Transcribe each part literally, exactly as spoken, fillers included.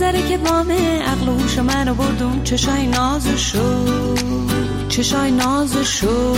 میگذره که بامه عقل و هوش منو بردون چشای نازشو چشای نازشو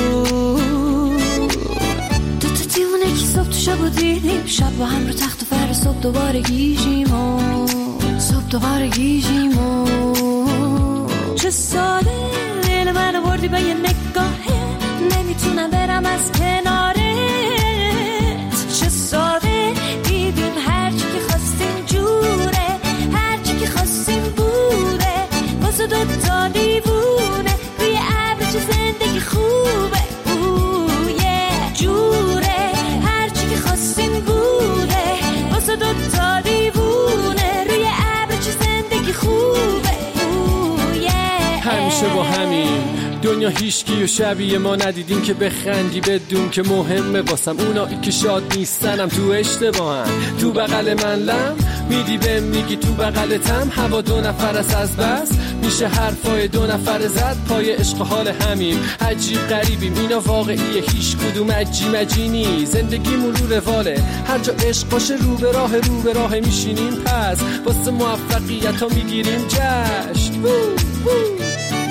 دو تا دیوونه که صبح تو شب و دیدیم شب با هم رو تخت و فر صبح دوباره گیجیم و صبح دوباره گیجیم و چه ساله دل منو بردی به یه نگاهه نمیتونم برم از کنارت چه ساده دیدیم هرچی که خواستیم جوره هرچی که خواستیم بوده واسه دوتا دیوونه روی ابر چه زندگی خوبه اوه جوره هرچی که خواستیم بوده واسه دوتا دیوونه روی ابر چه زندگی خوبه اوه همیشه با همین دنیا هیچکی و شبیه ما ندیدیم که بخندی بدون که مهمه واسم اونایی که شاد نیستنم تو اشتباهن تو بغل من لم میدی بهم میگی تو بغلتم هوا دو نفر است از بس میشه حرفای دو نفر زد پای عشق حال همیم عجیب غریبیم اینا واقعیه هیچ کدوم عجی مجینی زندگی مرور رواله هر جا عشق باشه رو به راه رو به راه میشینیم پس واسه موفقیت ها میگیریم جشن وو وو.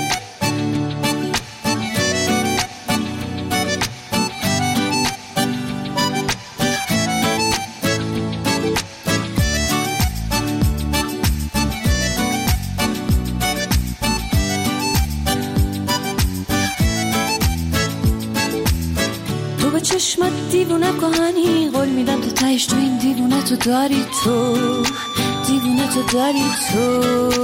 چشمت دیوونه کهانی قول میدم تو تایش تو این دیوونه تو داری تو دیوونه تو داری تو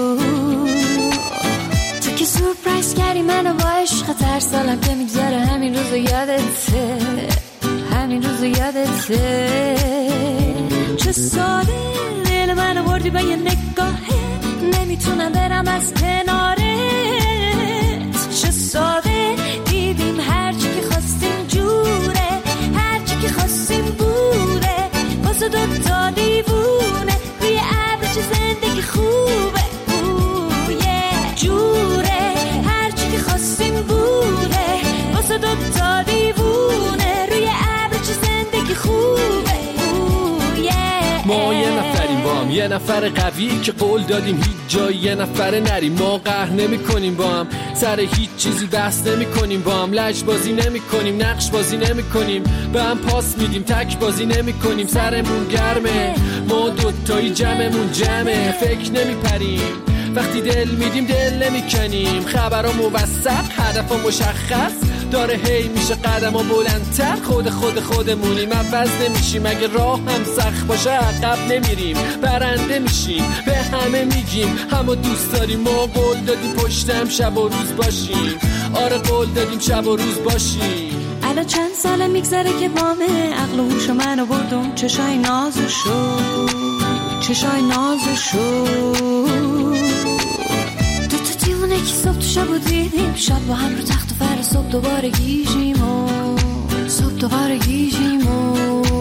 تو که سورپرایز کردی منو با عشق هر سالم که میگذره همین روزو یادته همین روزو یادته چه ساده دل منو بردی با یه نگاهه نمیتونم برم از کنارت چه ساده دیدیم هرچی که خواستیم جوره هرچی که خواستیم بوده واسه دوتا دیوونه روی ابر چه زندگی خوبه اوه جوره هرچی که خواستیم بوده واسه دوتا دیوونه روی ابر چه زندگی خوبه اوه ما یه نفریم با هم یه نفر قوی که قول دادیم هیچ جای یه نفر نریم ما قهر نمی کنیم با هم سر هیچ چیزی بحث نمی کنیم با هم لج بازی نمی کنیم نقش بازی نمی کنیم به هم پاس میدیم تک بازی نمی کنیم سرمون گرمه ما دوتایی جمعمون جمعه فکر نمی پریم وقتی دل میدیم دل نمی کنیم خبرها موثق هدفها مشخص داره هی میشه قدم ها بلندتر خود خود خودمونیم عوض نمیشیم اگه راه هم سخت باشه عقب نمیریم برنده میشیم به همه میگیم همه دوست داریم ما قول دادیم پشتم شب و روز باشیم آره قول دادیم شب و روز باشیم الان چند ساله میگذره که بامه عقل و هوش منو بردم چشای نازشو چشای نازشو دو تا دیوونه که صبح تو شب و دیدیم شب با هم رو تخت و فر صبح دوباره گیجیم و صبح دوباره گیجیم و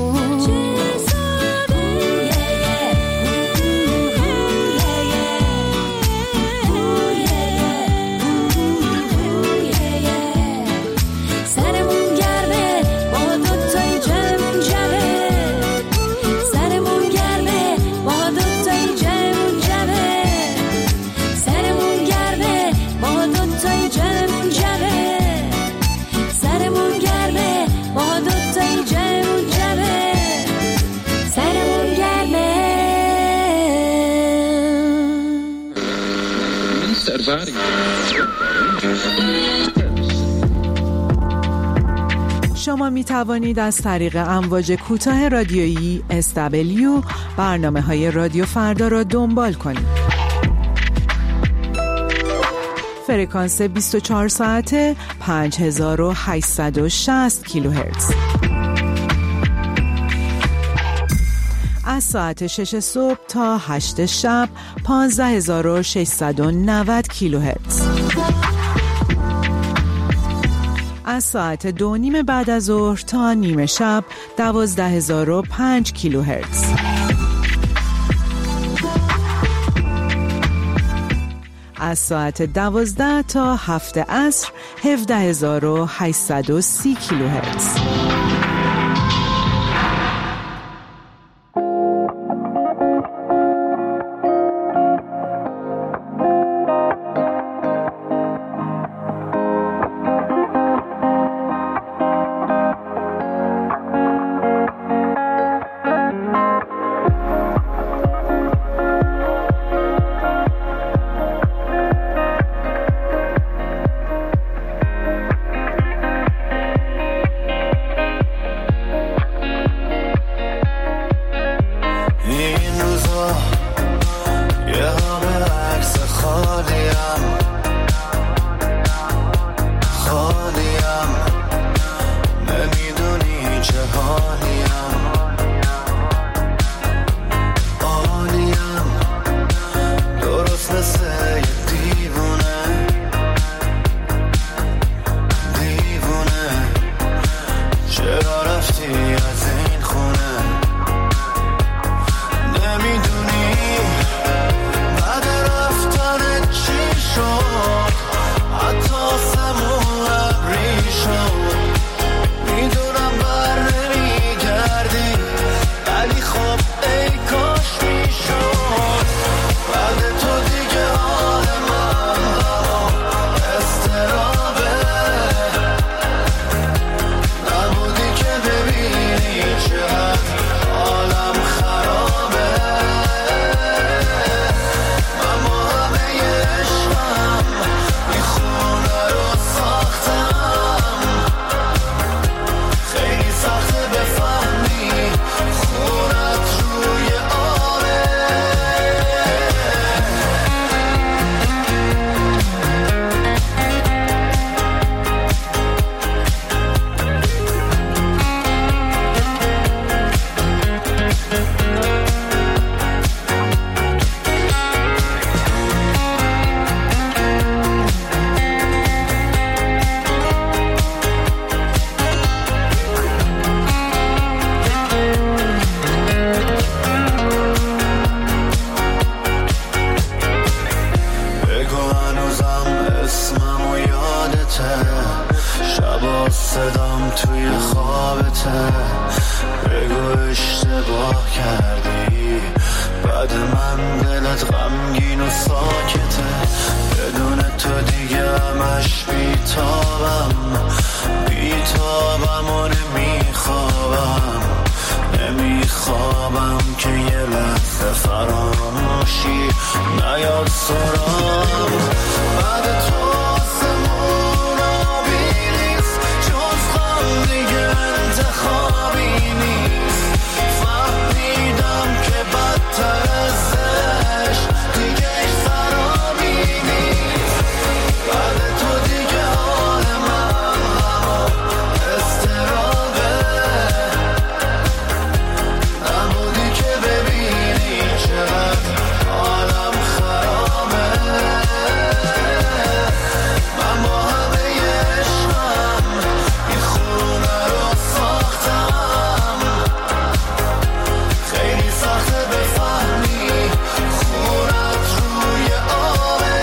شما می توانید از طریق امواج کوتاه رادیویی اس دبلیو برنامه های رادیو فردا را دنبال کنید. فرکانس بیست و چهار ساعته پنج هزار و هشتصد و شصت کیلوهرتز. از ساعت شش صبح تا هشت شب پانزده هزار و ششصد و نود کیلوهرتز. از ساعت دو نیم بعد از ظهر تا نیمه شب دوازده هزار و پنج کیلوهرتز. از ساعت دوازده تا هفت عصر هفده هزار و هشتصد و سی کیلوهرتز. توی خوابته، بگو اشتباه کردی. بعد من دلت غمگین و ساکته، بدون تو دیگه همش بیتابم، بیتابم و نمیخوابم، نمیخوابم که یه لحظه فراموشی نیاد سرام. بعد تو آسمون آبی نیست، جز غم دیگه انتخابی نیست. فهمیدم که بدتر ازش دیگه ایش سرابی نیست. بعد تو دیگه حال من همون استرابه، نبودی که ببینی چقدر حالم خرابه. من با همه عشقم این خونه رو ساختم، خیلی سخته بفهمی خونت روی آبه.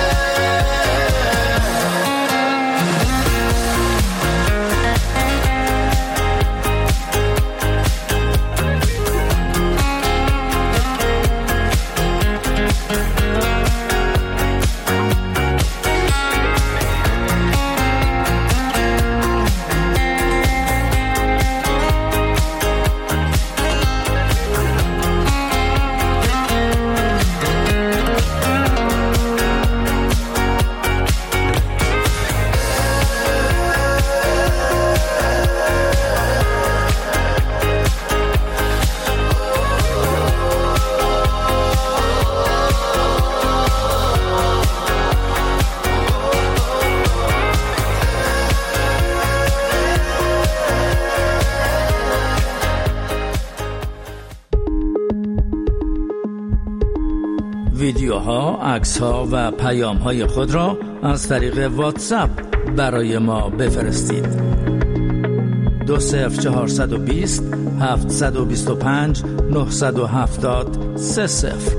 ویدیوها، عکس‌ها و پیام‌های خود را از طریق واتساپ برای ما بفرستید. دو صفر چهارصد و بیست هفتصد و بیست و پنج نهصد و هفتاد سه صفر.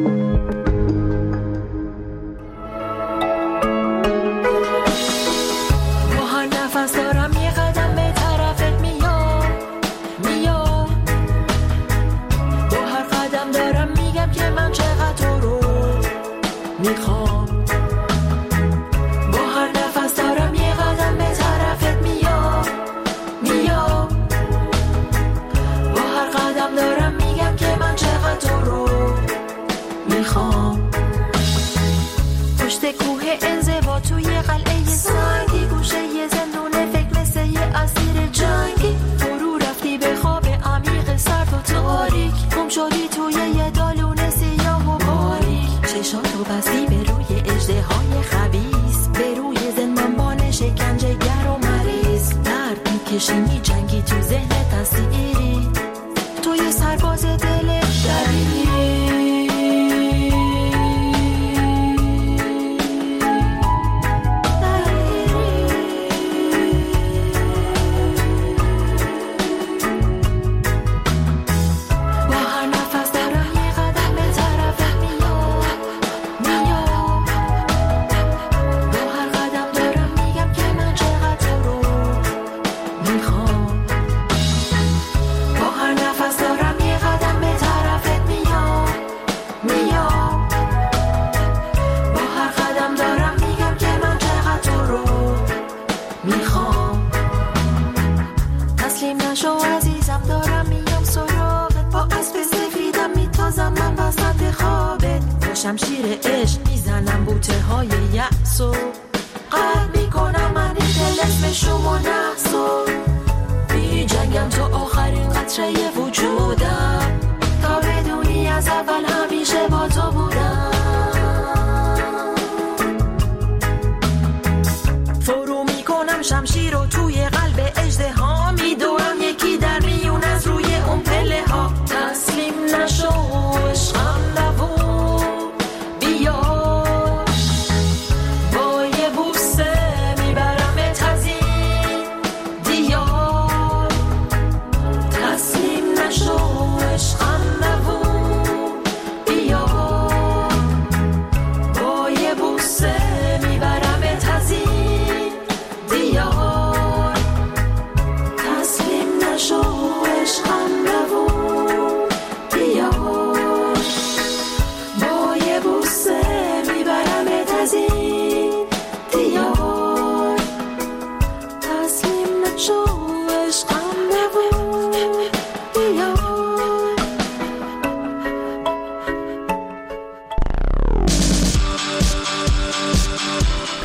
با هر نفس دارم یه قدم به طرفت میام میام، با هر قدم دارم میگم که من چقدر تو رو میخوام. با هر نفس دارم یه قدم به طرفت میام میام، با هر قدم دارم میگم که من چقدر تو رو میخوام. پشت کوه انزوا توی قلعه سنگی، گوشه یه زندون فکر مثل یه اسیر جنگی، فرو رفتی به خواب عمیق سرد و تاریک، گم شدی توی یه دالون سیاه و باریک، چشاتو بستی به روی اژدهای خبیث، به روی زندانبان شکنجه‌گر و مریض، درد میکشی میجنگی تو ذهنت اسیری، توی سرباز دل دریری. شمشیر عشق میزنم بوته های یأسو، قلب میکنم من این دل اسم شما نحسو، بی جنگم تو آخرین قطره وجودم، تا بدونی از اول همیشه با تو بودم. فرو میکنم شمشیر رو توی قلب اژدها، میدورم یکی در میون از روی اون پله ها، تسلیم نشو عشقم نبود، میبرم تزین دیا.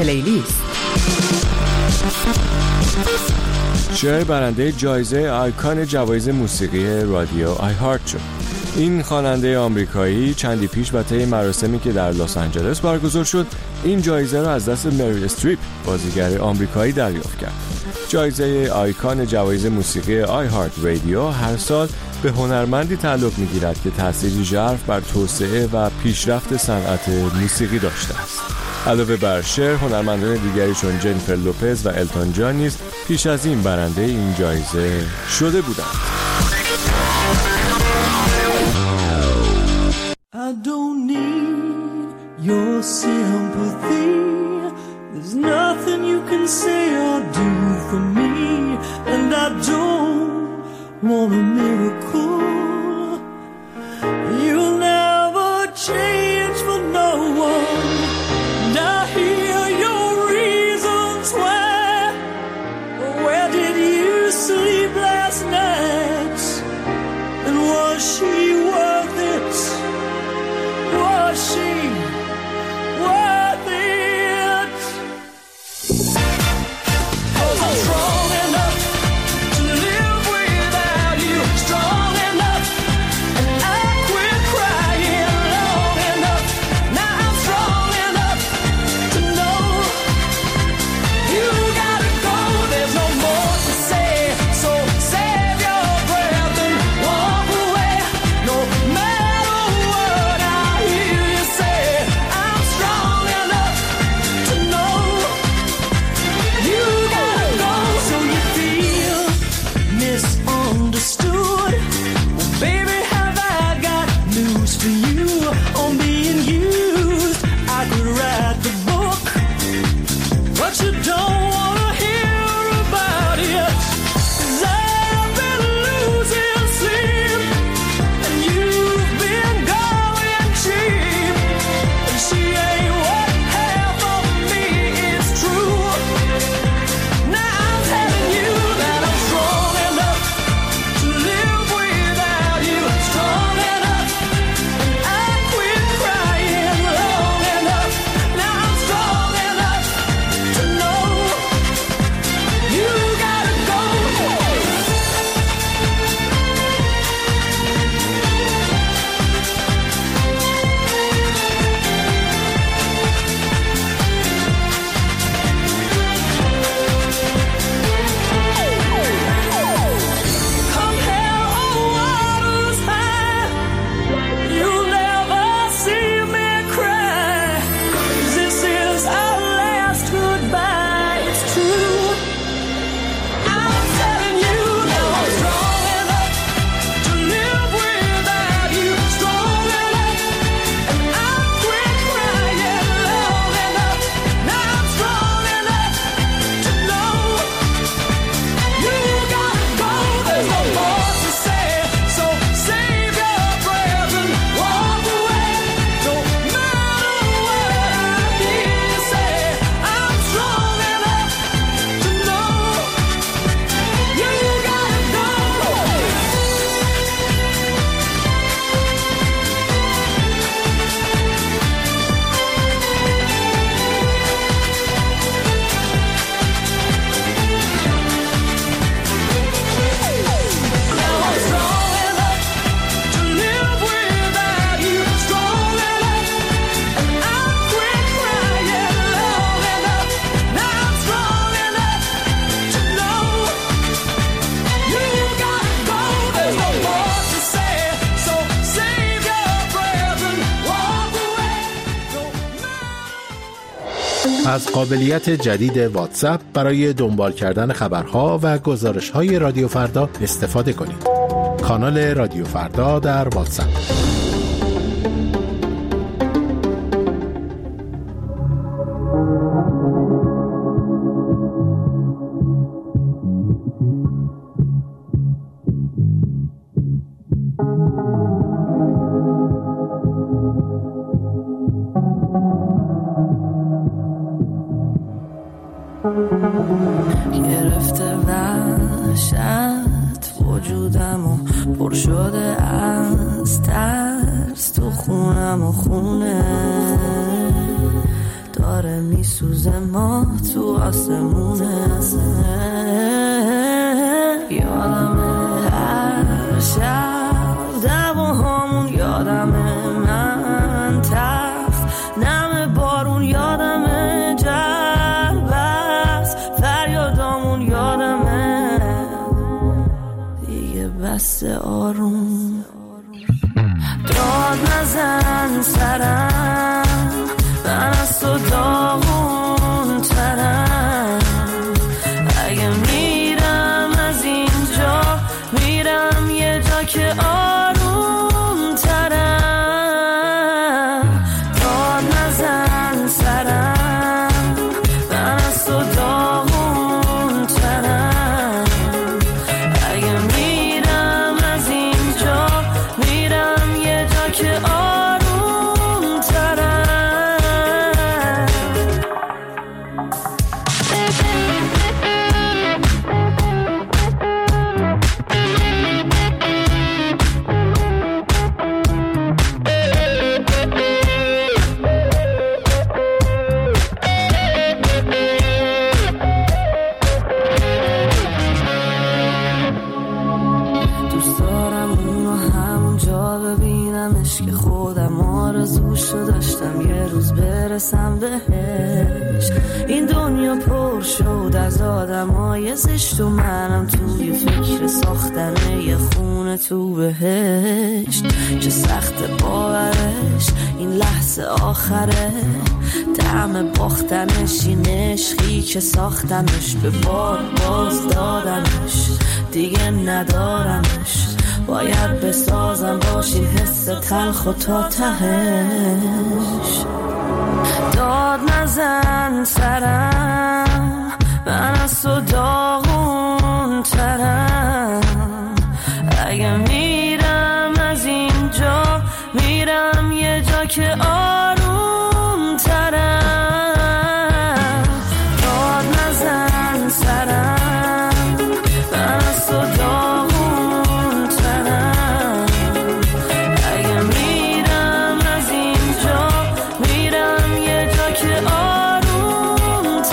پلیلیست. شعر برنده جایزه آیکان جوایز موسیقی رادیو آی هارت شد. این خواننده آمریکایی چندی پیش و طی مراسمی که در لس آنجلس برگزار شد این جایزه را از دست مریل استریپ بازیگر آمریکایی دریافت کرد. جایزه آیکان جوایز موسیقی آی هارت رادیو هر سال به هنرمندی تعلق می‌گیرد که تأثیری ژرف بر توسعه و پیشرفت صنعت موسیقی داشته است. علاوه بر شعر، هنرمندان دیگری چون جنیفر لوپز و التون جان نیز پیش از این برنده این جایزه شده بودند. I don't need your sympathy. There's nothing you can say or do for me. And I don't want a miracle. You'll never change for no one. And I hear your reasons why. Where did you sleep last night? And was she worth it? Was she worth it? 'Cause I'm strong enough to live without you. Strong enough, and I quit crying long enough. Now I'm strong enough to know you gotta go. There's no more to say, so save your breath and walk away. No matter what I hear you say, I'm strong enough to know you gotta go. So you feel misunderstood. Well, baby, have I got news for you on being used. I could write the book, but you don't wanna hear about it. 'Cause I've been losing sleep, and you've been going cheap. And she ain't what half of me is true. Now I'm telling you that I'm strong enough to live without you. Strong enough, and I quit crying long enough. Now I'm strong enough to know you gotta go. Come hell or waters high, you'll never see me cry. 'Cause this is our last goodbye, it's true. I'm telling you that I'm strong enough to live without you. Strong enough, and I quit crying long enough. Now I'm strong enough to know you gotta go. There's no more to say, so save your breath and walk away. No matter what I hear you say, I'm strong enough to know you gotta go. Now I'm strong enough to live without you. Strong enough, and I quit crying long enough. Now I'm strong enough to know you gotta go. There's no more to say, so save your breath and walk away. No matter. از قابلیت جدید واتساپ برای دنبال کردن خبرها و گزارش‌های رادیو فردا استفاده کنید. کانال رادیو فردا در واتساپ. گرفته وحشت وجودم و پر شده از ترس. تو خونم و خونه داره میسوزه ما تو آسمونه. یادمه هر شب دعواهامون، یادمه من تخت نم بارون، یادمه جربست فریادامون، یادمه دیگه بس آروم. داد نزن سرم، من از تو داغون ترم. اگه میرم از اینجا، میرم یه جا که آروم ترم. داد نزن سرم، من از تو داغون ترم. اگه میرم از اینجا، میرم یه جا که آروم ترم. دوست دارم اونو همونجا ببینمش که خودم آرزوشو داشتم یه روز برسم بهش. این دنیا پر شد از آدمای زشت و منم توی فکر ساختن یه خونه تو بهشت. چه سخت باورش این لحظه آخره، طعم باختنش این عشقی که ساختمش، به باد باز دادمش دیگه ندارمش. باید بسازم باش این حس تلخ و تا تهش. داد نزن سرم، من از تو داغون ترم. اگه میرم از اینجا، میرم یه جا که آروم ترم. داد نزن سرم، من از تو داغون ترم. اگه میرم از اینجا، میرم یه جا که آروم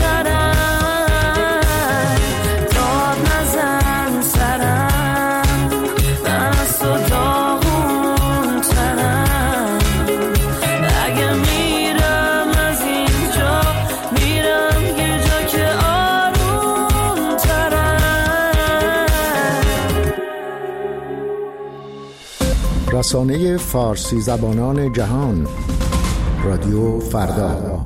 ترم. داد نزن سرم، من از تو داغون ترم. اگه میرم از اینجا، میرم یه جا که آروم ترم. رسانه فارسی زبانان جهان، رادیو فردا.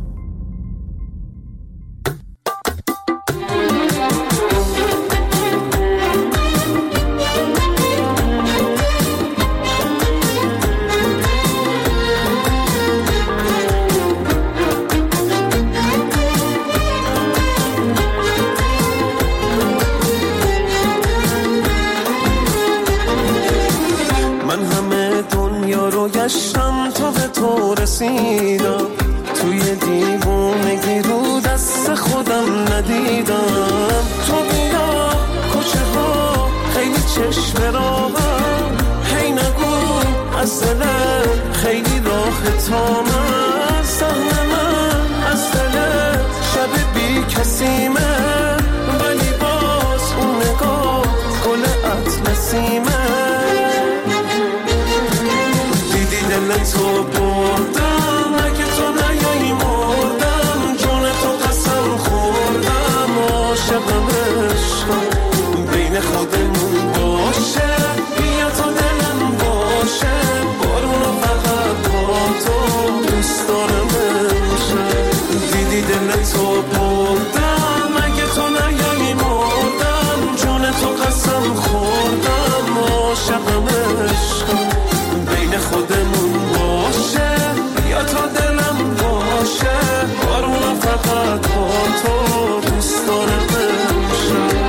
من همه دنیا رو گشتم تا به تو رسیدم، توی دیوونگی رو دست خودم ندیدم. تو بیا کوچه ها خیلی چشم راهم، هی نگو از دلت خیلی راه تا من. سهم من از دلت شب بی کسیمه، ولی باز اون نگاه گل اطلسیمه. دل تو بردم، اگه تو نیایی مردم. جون تو قسم خوردم، عاشقم عشقم بین خودمون باشه. بیا تا دلم باشه، بارونو فقط با تو دوست دارم امشب. دیدی دل تو بردم، اگه تو نیایی مردم. جون تو قسم خوردم، عاشقم عشقم بین خودمون باشه. یا تا دلم باشه، بارونو فقط با تو دوست دارم امشب.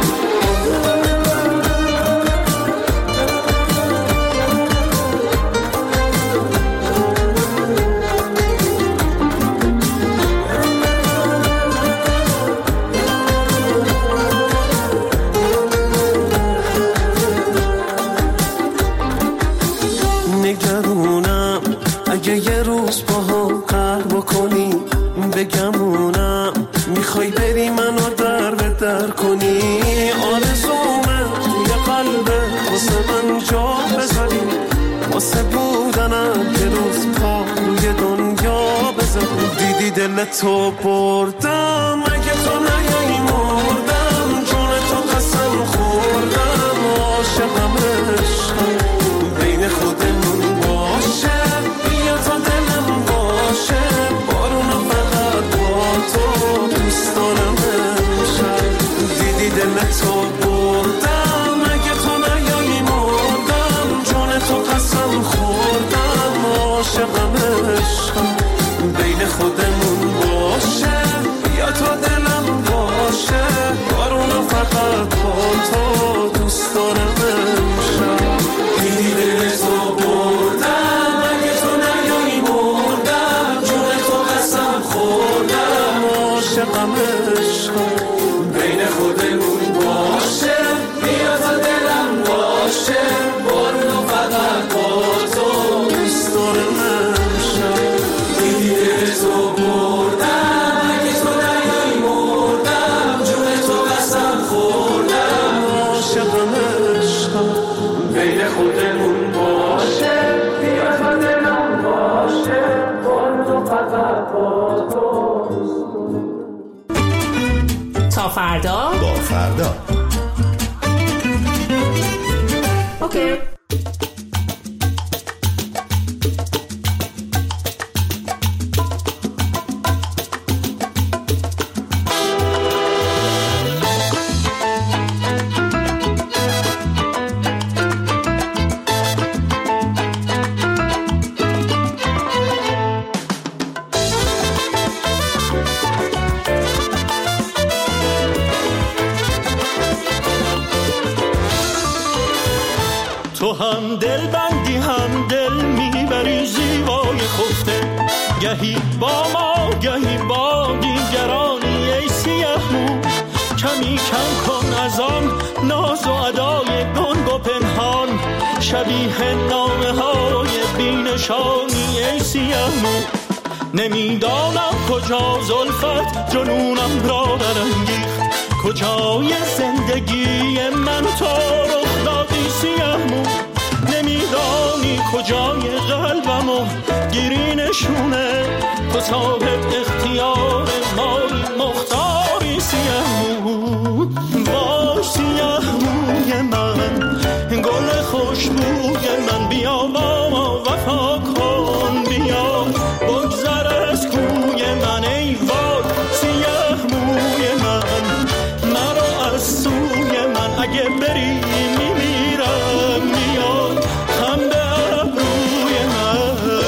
دلم میخوای بری منو در به در کنی آرزومه توی قلبت واسه من جا بذاری واسه بودنم که روز پا روی دنیا بذاری دیدی دلتو بردم اگه تو نیایی مردم جون تو قسم خوردم عاشقم عشقم بین خودمون باشه بیا تا دلم باشه بارونو فقط با تو دوست دارم امشب دیدی دلتو بردم اگه تو نیایی مردم جون تو قسم خوردم عاشقم عشقم بین خودمون باشه بیا تا دلم باشه بارونو فقط با تو دوست دارم امشب دیدی دلتو بردم اگه تو نیایی مردم جون تو قسم خوردم عاشقم عشقم بین خودمون باشه بیا تا دلم باشه بارونو فقط با تو دوست دارم امشب دیدی دلتو بردم اگه تو نیایی مردم جون تو قسم خوردم عاشقم عشقم بین خودمون باشه بیا تا دلم باشه بارونو فقط با تو تا فردا با فردا اوکی. تو هم دل بندی هم دل میبری زیبای خفته گهی با ما گهی با دیگرانی ای سیاه مو کمی کم کن از آن ناز و ادای گنگ و پنهان شبیه نامه های بینشانی ای سیاه مو نمیدانم کجا زلفت جنونم را برانگیخت کجای زندگی من تو رخ دادی سیاه مو نمیدانی کجای قلبمو گیری نشونه تو صاحب اختیار مایی مختاری سیاه مو باش سیاه موی من گل خوشبوی من بیا با ما وفا کن بیا بگذر از کوی من ای وای سیاه موی من مرا از سوی من اگه بری میمیرم میاد خم به ابروی من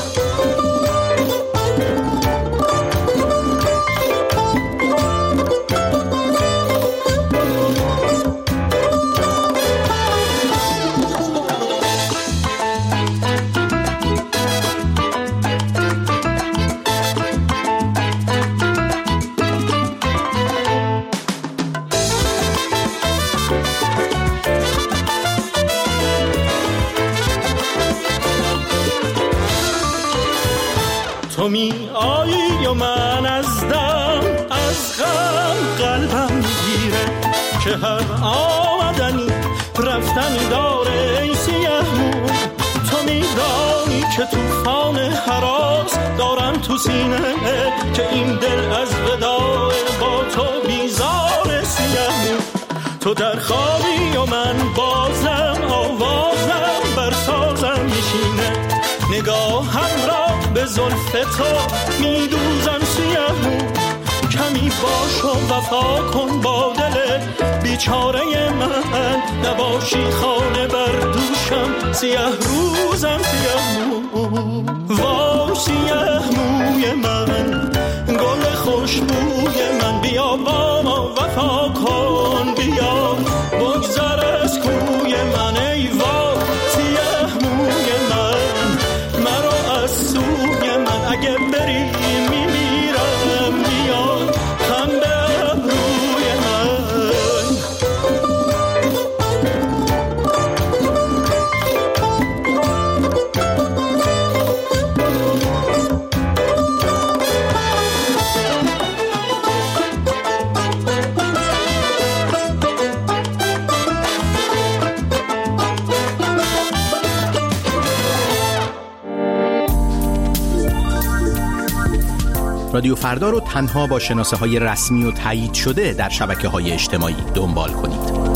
تو می آیی و من از دم از غم قلبم میگیره که هر آمدنی رفتنی داره ای سیاه مو تو میدانی که توفان هراس دارم تو سینه که این دل از وداع با تو بیزار سیاه مو تو در خوابی و من بازم آوازم بر سازم میشینه نگاهم را به زلف تو میدوزم سیاه مو کمی باش و وفا کن با دل بیچاره من نباشی خانه بر دوشم سیاه روزم سیاه مو وای سیاه موی من گل خوشبوی من بیا با ما وفا کن بیا بگذر از کوی من ای وای سیاه موی من مرا از سوی من اگه بری میمیرم بیا خم به ابروی من رادیو فردا رو تنها با شناسه های رسمی و تایید شده در شبکه های اجتماعی دنبال کنید.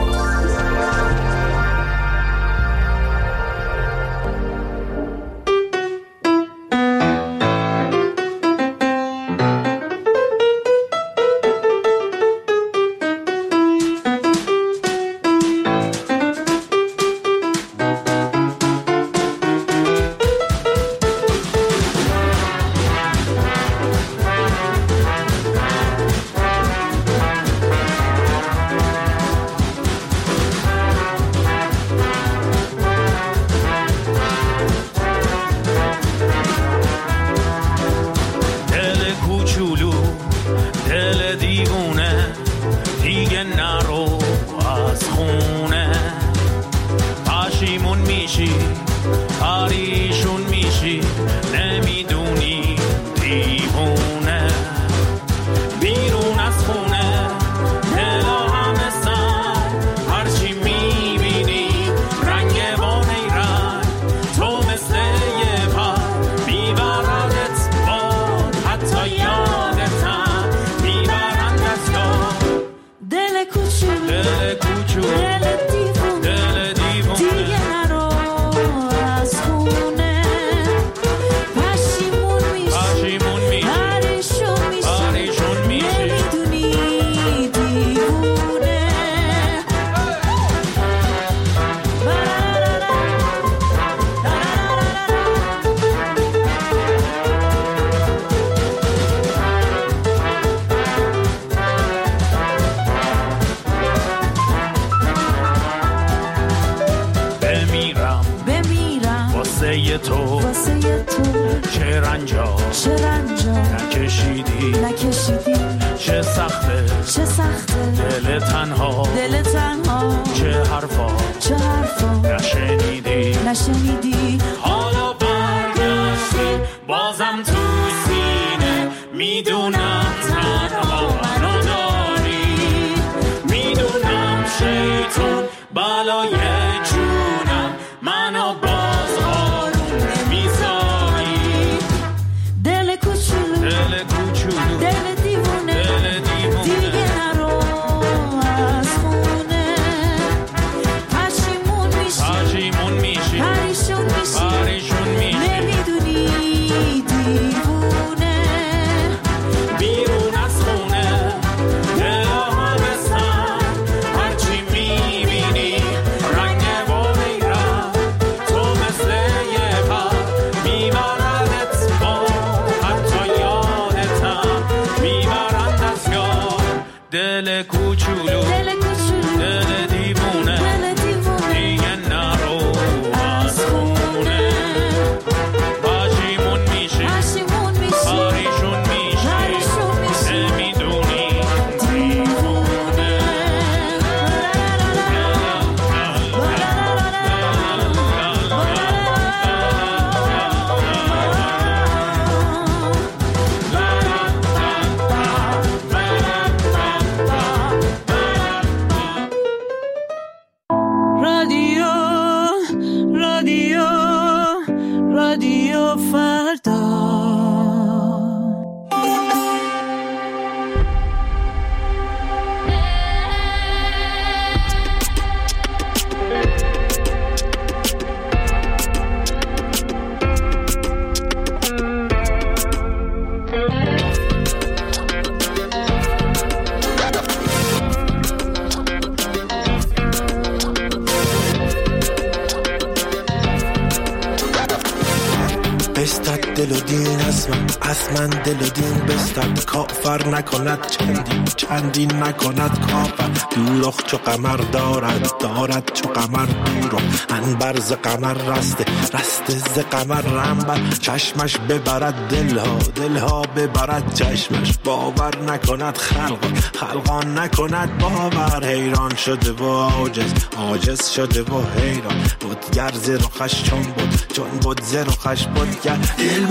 دل و دین اسمن اسمن دل و دین بستد کافر نکند چندین چندین نکند کافر دوراخ چو قمر دارد دارد چو قمر دوراخ انبر ز قمر رسته رسته ز قمر رنبر چشمش ببرد دلها دلها ببرد چشمش باور نکند خلق خلقان نکند باور حیران شده و عاجز عاجز شده و حیران بود گر ز رخش چون بود چون بود ز رخش بود گر دل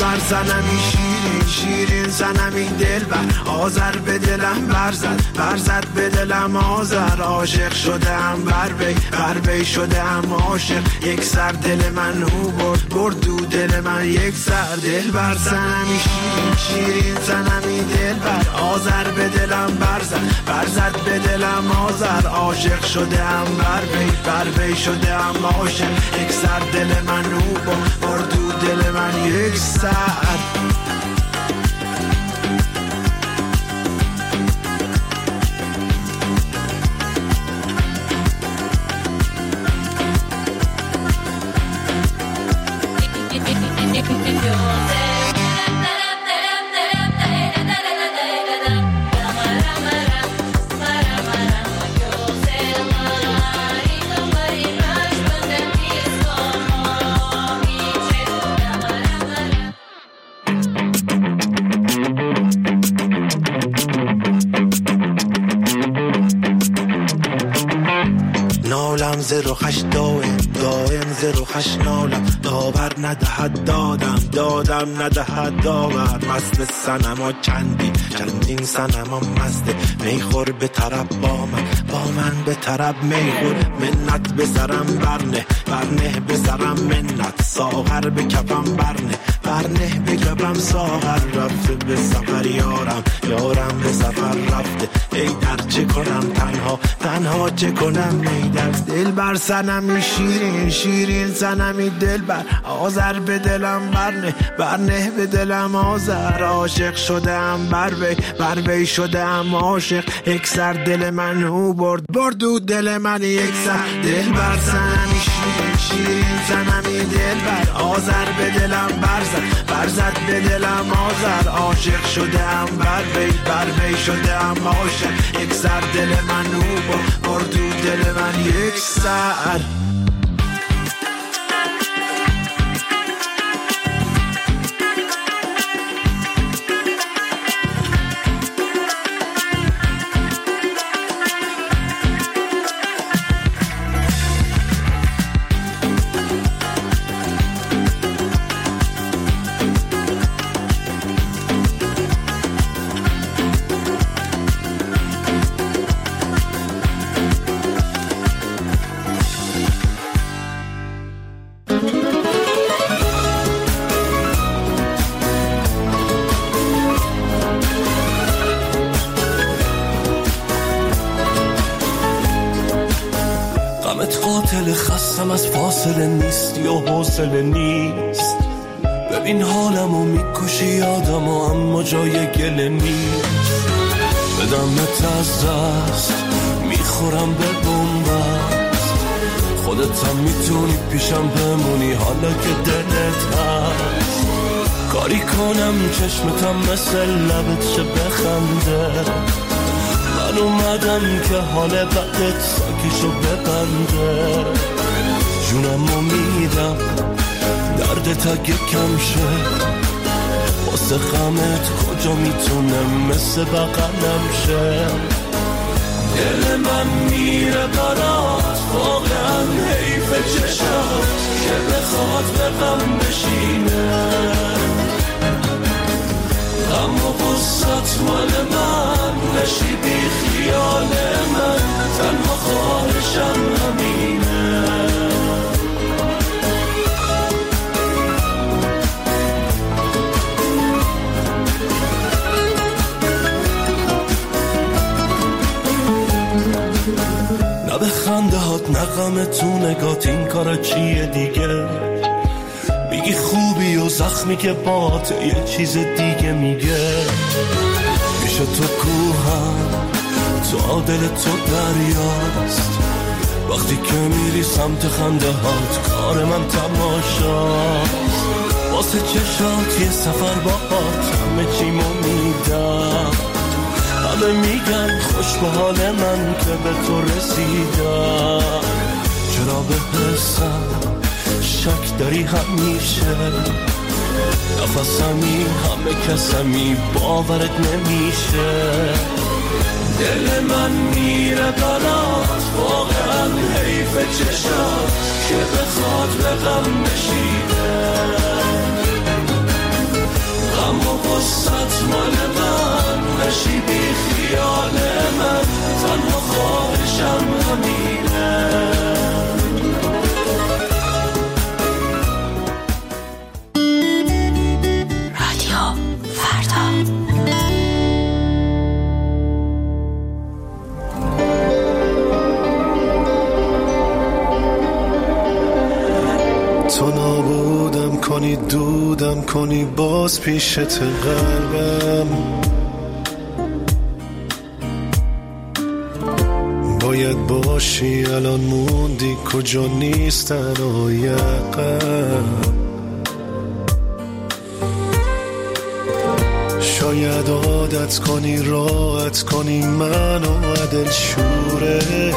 دلبر زنمی شیرین شیرین زنمی دلبر آذر به دلم برزد برزد به دلم آذر عاشق شدم بر وی بر وی شدم عاشق یک سر دل من او برد برد دو دل من یک سر دلبر زنمی شیرین شیرین زنمی دلبر آذر به دلم برزد برزد به دلم آذر عاشق شدم بر وی بر وی شدم عاشق یک سر دل من او برد برد دو دل من یک سر زرو خش دائم دائم زرو خش نالم داور ندهد دادم دادم ندهد داور مست سنما چندی چندین سنما مسته میخور به طرب با من با من به طرب میخور منت به سرم برنه برنه به سرم منت ساغر به کفم برنه برنه به کفم ساغر رفته به سفر یارم یارم به سفر رفته ای در چه کنم تنها تنها چه کنم ای در دل بر سنمی شیرین شیرین سنمی دل بر آذر به دلم برنه برنه به دلم آذر عاشق شدم بر وی بر وی شدم عاشق یک سر دل من او برد برد و دل من یک سر دل بر سنمی شیرین شیرین سنمی دل بر آذر به دلم برزد برزد به دلم آذر عاشق شدم بر وی بر وی شدم عاشق یک سر دل من او برد برد و دل من یک سر خستم از فاصله نیستی و حوصله نیست ببین حالمو میکشی یادمو اما جای گله نیست بدمت از دست میخورم به بنبست خودت هم میتونی پیشم بمونی حالا که دلت هست کاری کنم چشمتم مثل لبت چه بخنده من اومدم که حال بدت ساکیشو ببنده جونمو میدم دردت اگه کم شه واسه غمت کجا میتونه مثل بغلم شه دل من میره برات واقعا حیف چشات که بخواد به غم بشینه غم و غصت مال من نشی بی خیال من تنها خواهشم همینه نه به خنده هات نه غم تو نگات این کارا چیه دیگه میگی خوبی و زخمی که بات یه چیز دیگه میگه میشه تو کوهم تو دل تو دریاست وقتی که میری سمت خنده هات کار من تماشاست واسه چشات یه سفر با هات همه چیمو میدم همه میگن خوش به حال من که به تو رسیدم چرا به حسم شک داری همیشه نفسمی همه کسمی باورت نمیشه دل من میره برات واقعا حیف چشات که بخواد به غم بشینه دوستت مال من نشی بی خیال من تنها خواهشم همینه رادیو فردا. تو نابودم کنی دودم کنی باز پیشت قلبم باید باشی الان موندی کجا نیستن و یقم شاید عادت کنی راحت کنی منو عدل شوره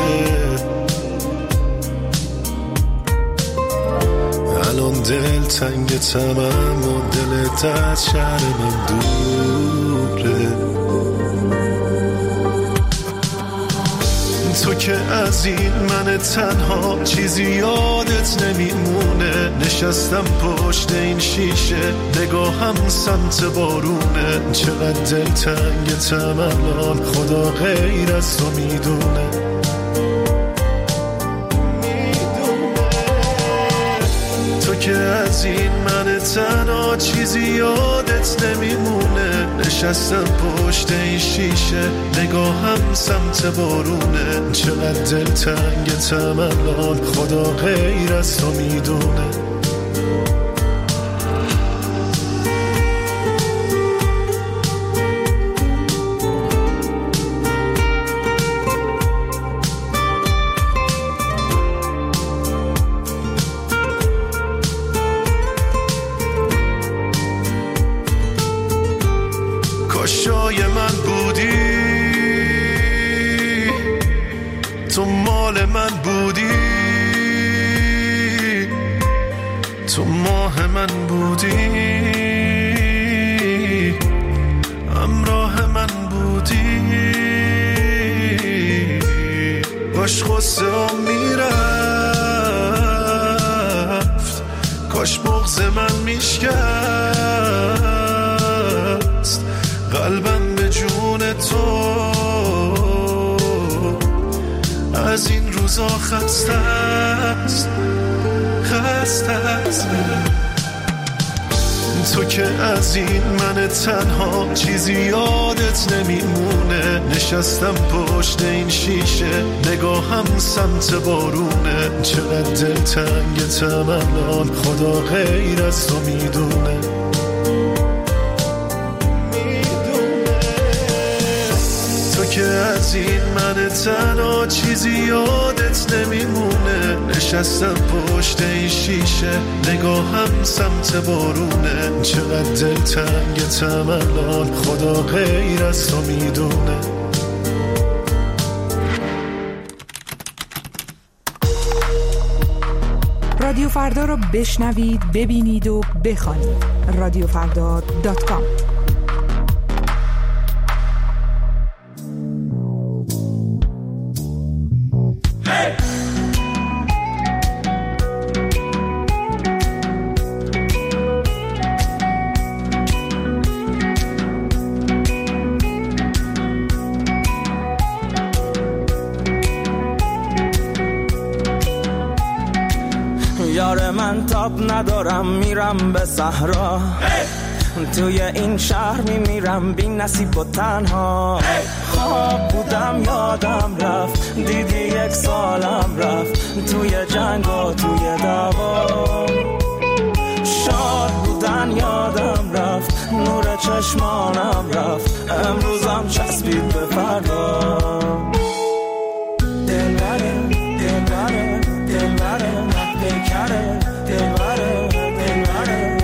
الان دل تنگ تمام و دلت از شهر من دوره تو که از این من تنها چیزی یادت نمیمونه نشستم پشت این شیشه نگاهم سمت بارونه چقدر دل تنگ تمام خدا غیر از تو میدونه که از این من تنها چیزی یادت نمیمونه نشستم پشت این شیشه نگاهم سمت بارونه چقدر دل تنگ تمام خدا غیر از تو میدونه کاشای من بودی تو مال من بودی تو ماه من بودی همراه من بودی باش غصه ها میرفت کاش بغض من میشکست قلبم به جون تو از این روزا خسته است خسته است تو که از این من تنها چیزی یادت نمیمونه نشستم پشت این شیشه نگاهم سمت بارونه چقدر دل تنگ تمام خدا غیر از تو میدونه که از این من تنها چیزی یادت نمیمونه نشستم پشت این شیشه نگاهم سمت بارونه چقدر دل تنگ تمام خدا غیر از تو میدونه رادیو فردا رو بشنوید ببینید و بخوانید رادیو فردا دات کام. یار من تاب ندارم میرم به صحرا توی این شهر میمیرم بی نصیب و تنها خواب بودم یادم رفت دیدی یک سالم رفت توی جنگ و توی دعوا شاد بودن یادم رفت نور چشمانم رفت امروزم چسبید به فردا دلبره دلبره دلبره پیکره دلبره دلبره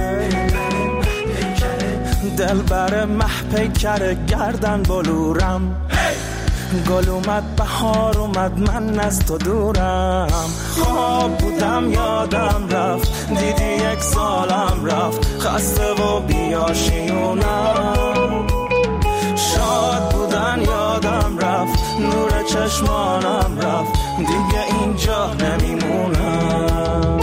دلبره مح پیکره گردن بلورم گل اومد بهار اومد من از تو دورم خواب بودم یادم رفت دیدی یک سالم رفت خسته و بیاشیونم شاد بودن یادم رفت نور چشمانم رفت دیگه اینجا نمیمونم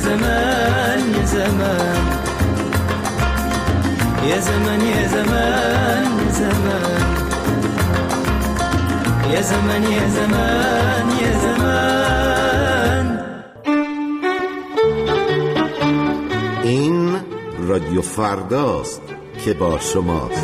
زمان یه زمان یه زمان یه زمان یه زمان یه زمان یه زمان یه زمان. این رادیو فرداست که با شماست.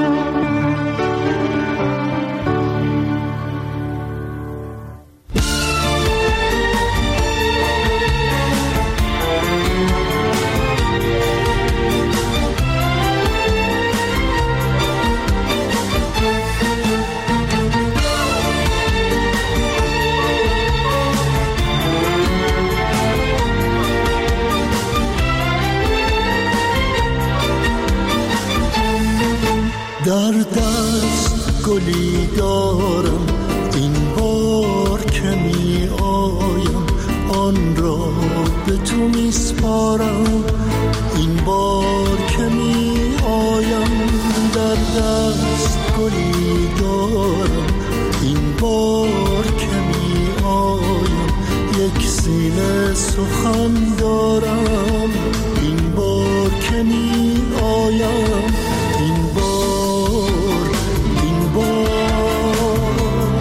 در دست گلی دارم این بار که می آیم آن را به تو می سپارم این بار که می آیم در دست گلی دارم این بار که می آیم یک سینه سخن دارم این بار که می آیم این بار این بار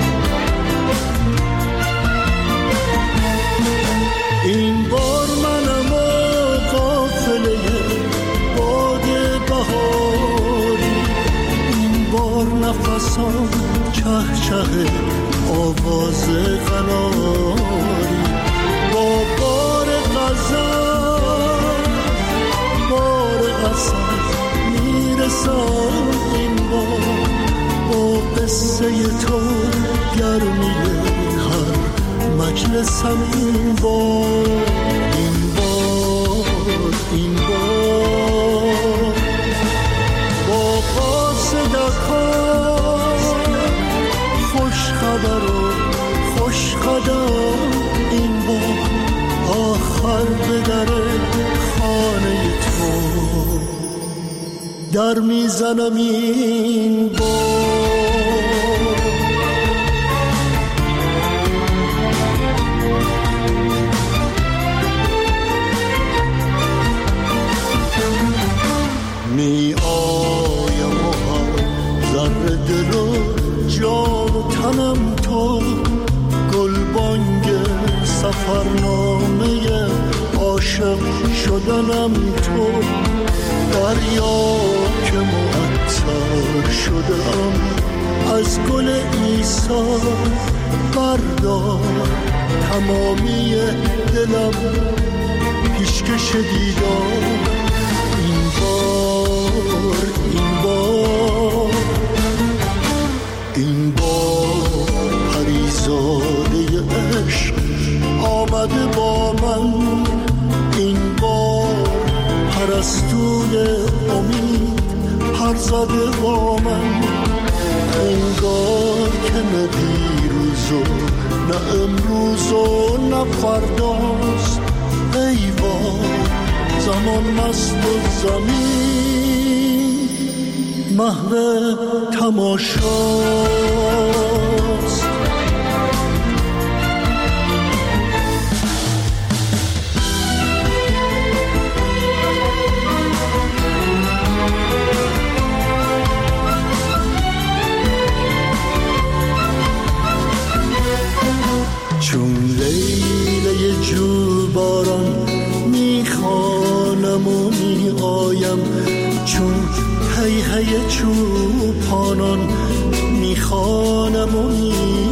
این بار منم و قافله باد بهاری این بار نفسم چه چه آواز قناری با بار غزل بار غزل میرسم این بار با قصه تو گرمی هر مجلسم این بار این بار این بار با قاصدکان خوش خبر و خوش قدم این بار آخر به در خانه تو در میزنم این بار می آیم و هر ذره دل و جان و تنم تو گلبانگ سفرنامه عاشق شدنم تو دریا که معطر شدم از گل عیسی بردار تمامی دلم پیشکش دیدار این بار این بار این بار پریزاده عشق آمده با من این بار پرستوی امید پر زده با من انگار که نه دیروز و نه امروز و نه فرداست ای وای زمان مست و زمین محو تماشاست چون لیله جو باران میخوانم و میآیم چون هی هی چوپانان میخوانم و میآیم